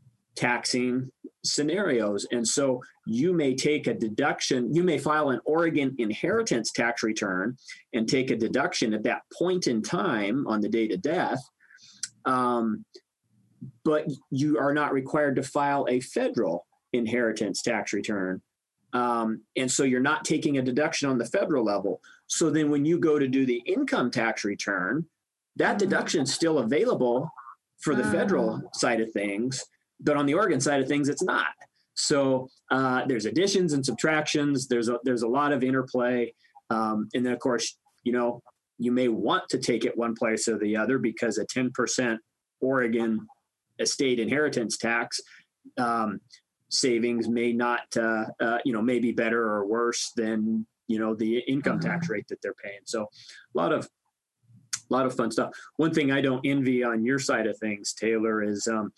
Speaker 9: taxing scenarios. And so you may take a deduction, you may file an Oregon inheritance tax return and take a deduction at that point in time on the date of death. Um, but you are not required to file a federal inheritance tax return. Um, and so you're not taking a deduction on the federal level. So then when you go to do the income tax return, that deduction is still available for the federal side of things, but on the Oregon side of things, it's not. So uh, there's additions and subtractions. There's a, there's a lot of interplay. Um, and then, of course, you know, you may want to take it one place or the other, because a ten percent Oregon estate inheritance tax um, savings may not, uh, uh, you know, may be better or worse than, you know, the income mm-hmm. tax rate that they're paying. So a lot of, a lot of fun stuff. One thing I don't envy on your side of things, Taylor, is um,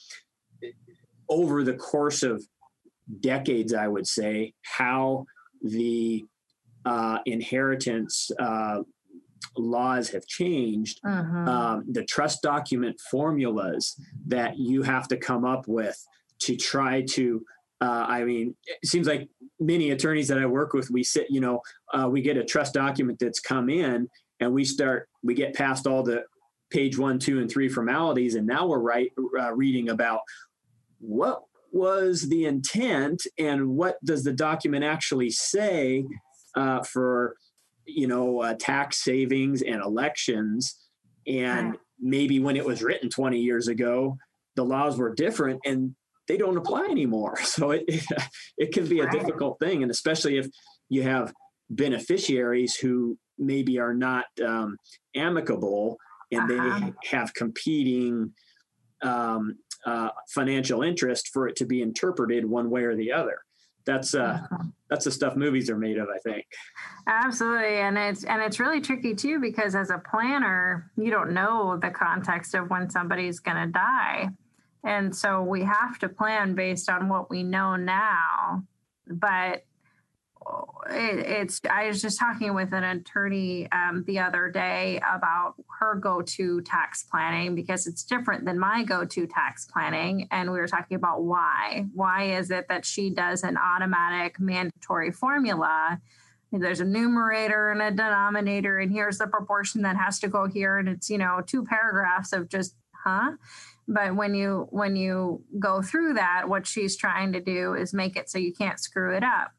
Speaker 9: over the course of decades, I would say, how the uh, inheritance uh, laws have changed. Uh-huh. Um, the trust document formulas that you have to come up with to try to, uh, I mean, it seems like many attorneys that I work with, we sit, you know, uh, we get a trust document that's come in, and we start, we get past all the page one, two, and three formalities, and now we're right, uh, reading about what was the intent and what does the document actually say uh, for, you know, uh, tax savings and elections. And maybe when it was written twenty years ago, the laws were different and they don't apply anymore. So it it, it can be a difficult thing, and especially if you have beneficiaries who maybe are not um, amicable, and uh-huh. they have competing um, uh, financial interest for it to be interpreted one way or the other. that's uh, that's the stuff movies are made of, I think.
Speaker 6: Absolutely. And it's, and it's really tricky too, because as a planner, you don't know the context of when somebody's going to die. And so we have to plan based on what we know now. But it, it's, I was just talking with an attorney um, the other day about her go-to tax planning, because it's different than my go-to tax planning. And we were talking about why. Why is it that she does an automatic mandatory formula? There's a numerator and a denominator, and here's the proportion that has to go here. And it's, you know, two paragraphs of just, huh? But when you when you go through that, what she's trying to do is make it so you can't screw it up.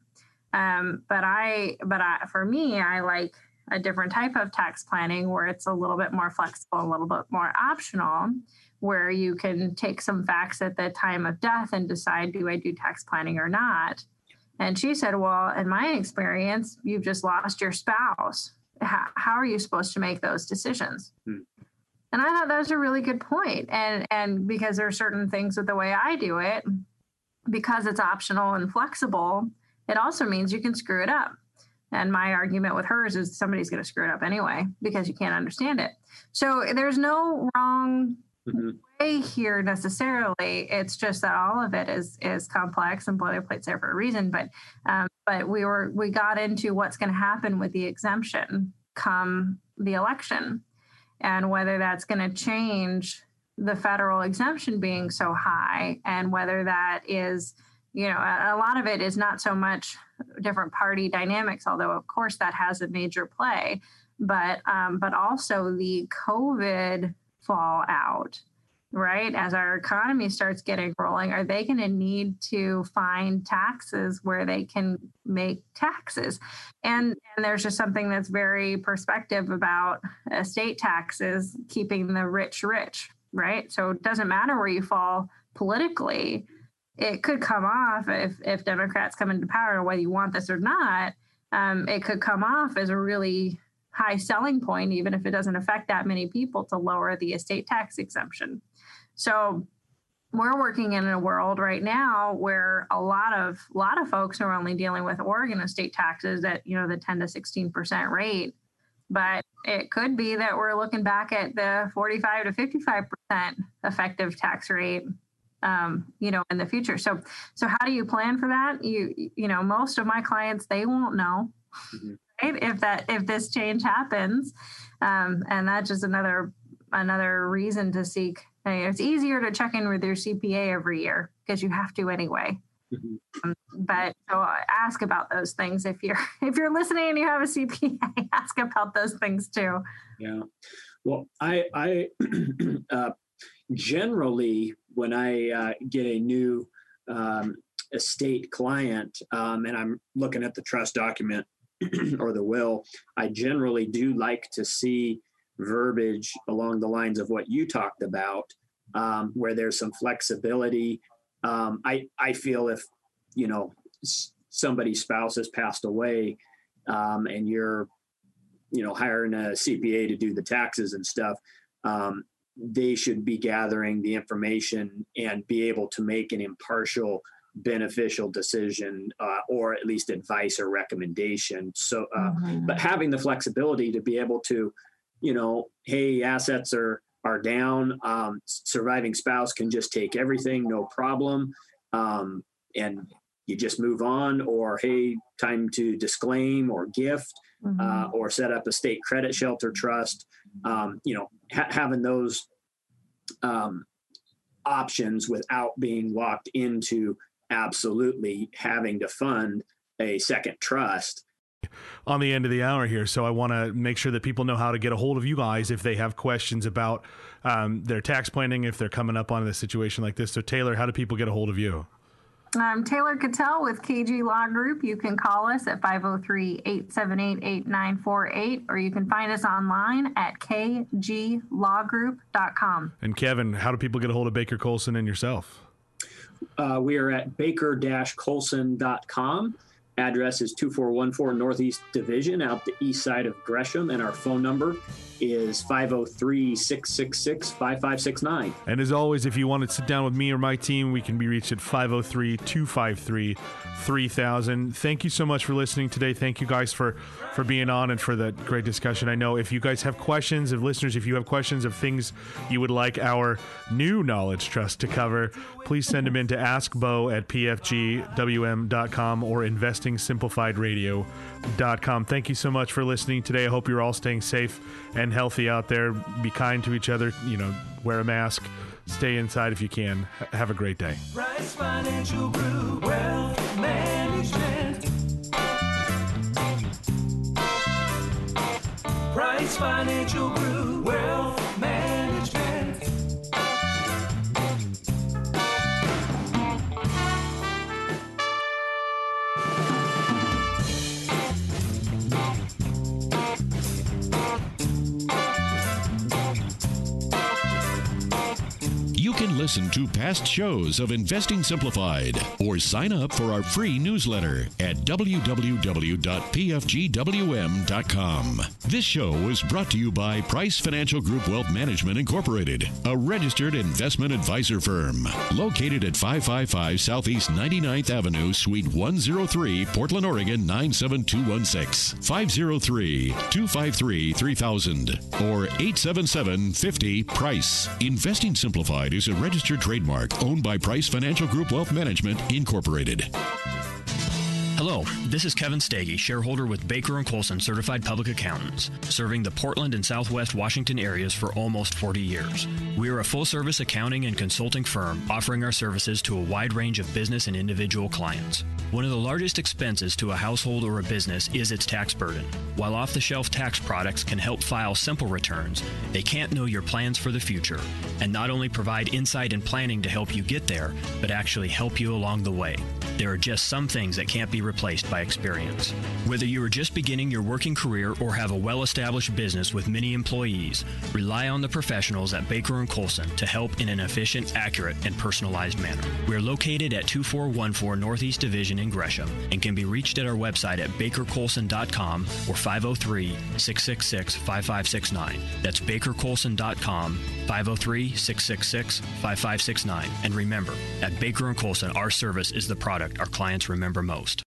Speaker 6: Um, but I, but I, for me, I like a different type of tax planning where it's a little bit more flexible, a little bit more optional, where you can take some facts at the time of death and decide, do I do tax planning or not? And she said, well, in my experience, you've just lost your spouse. How, how are you supposed to make those decisions? Hmm. And I thought that was a really good point. And, and because there are certain things with the way I do it, because it's optional and flexible, it also means you can screw it up. And my argument with hers is somebody's going to screw it up anyway, because you can't understand it. So there's no wrong mm-hmm. way here necessarily. It's just that all of it is is complex, and boilerplate's there for a reason. But um, but we were we got into what's going to happen with the exemption come the election, and whether that's going to change the federal exemption being so high, and whether that is, you know, a, a lot of it is not so much different party dynamics, although of course that has a major play, but um, but also the COVID fallout, right? As our economy starts getting rolling, are they going to need to find taxes where they can make taxes? And, and there's just something that's very perspective about estate taxes, keeping the rich rich, right? So it doesn't matter where you fall politically. It could come off if, if Democrats come into power, whether you want this or not, um, it could come off as a really high selling point, even if it doesn't affect that many people, to lower the estate tax exemption. So we're working in a world right now where a lot of a lot of folks are only dealing with Oregon estate taxes at, you know, the ten to sixteen percent rate. But it could be that we're looking back at the forty-five to fifty-five percent effective tax rate, um, you know, in the future. So, so how do you plan for that? You, you know, most of my clients, they won't know, mm-hmm. right? If that, if this change happens, um, and that's just another, another reason to seek. I mean, it's easier to check in with your C P A every year because you have to anyway. Mm-hmm. Um, but so ask about those things. If you're, if you're listening and you have a C P A, ask about those things too.
Speaker 9: Yeah. Well, I, I, uh, generally, when I uh, get a new um, estate client um, and I'm looking at the trust document or the will, I generally do like to see verbiage along the lines of what you talked about, um, where there's some flexibility. Um, I, I feel if, you know, somebody's spouse has passed away um, and you're, you know, hiring a C P A to do the taxes and stuff, um, they should be gathering the information and be able to make an impartial, beneficial decision, uh, or at least advice or recommendation. So, uh, mm-hmm. but having the flexibility to be able to, you know, hey, assets are, are down. Um, surviving spouse can just take everything, no problem. Um, and you just move on, or, hey, time to disclaim or gift, mm-hmm. uh, or set up a state credit shelter trust. Um, you know, ha- having those um, options without being locked into absolutely having to fund a second trust.
Speaker 3: On the end of the hour here, so I want to make sure that people know how to get a hold of you guys if they have questions about um, their tax planning, if they're coming up on a situation like this. So Taylor, how do people get a hold of you?
Speaker 6: I'm Taylor Cattell with K G Law Group. You can call us at five oh three, eight seven eight, eight nine four eight, or you can find us online at k g law group dot com.
Speaker 3: And Kevin, how do people get a hold of Baker Colson and yourself?
Speaker 9: Uh, we are at baker dash colson dot com. address is two four one four Northeast Division out the east side of Gresham, and our phone number is five oh three, six six six, five five six nine.
Speaker 3: And as always, if you want to sit down with me or my team, we can be reached at five oh three, two five three, three thousand. Thank you so much for listening today. Thank you guys for, for being on and for the great discussion. I know if you guys have questions, if listeners, if you have questions of things you would like our new Knowledge Trust to cover, please send them in to askbo at p f g w m dot com or investing simplified radio dot com. Thank you so much for listening today. I hope you're all staying safe and healthy out there. Be kind to each other. You know, wear a mask. Stay inside if you can. H- have a great day.
Speaker 2: Price Financial Group, Wealth Management. Price Financial Group, Wealth Management.
Speaker 4: You can listen to past shows of Investing Simplified or sign up for our free newsletter at w w w dot p f g w m dot com. This show is brought to you by Price Financial Group Wealth Management Incorporated, a registered investment advisor firm located at five five five Southeast ninety-ninth Avenue, Suite one oh three, Portland, Oregon nine seven two one six, five oh three, two five three, three thousand or eight seven seven, five oh, price. Investing Simplified is a registered trademark owned by Price Financial Group Wealth Management Incorporated.
Speaker 10: Hello, this is Kevin Stagey, shareholder with Baker and Colson Certified Public Accountants, serving the Portland and Southwest Washington areas for almost forty years. We are a full-service accounting and consulting firm offering our services to a wide range of business and individual clients. One of the largest expenses to a household or a business is its tax burden. While off-the-shelf tax products can help file simple returns, they can't know your plans for the future and not only provide insight and planning to help you get there, but actually help you along the way. There are just some things that can't be replaced by experience. Whether you are just beginning your working career or have a well-established business with many employees, rely on the professionals at Baker and Colson to help in an efficient, accurate, and personalized manner. We are located at two four one four Northeast Division in Gresham and can be reached at our website at baker colson dot com or five oh three, six six six, five five six nine. That's baker colson dot com, five oh three, six six six, five five six nine. And remember, at Baker and Colson, our service is the product our clients remember most.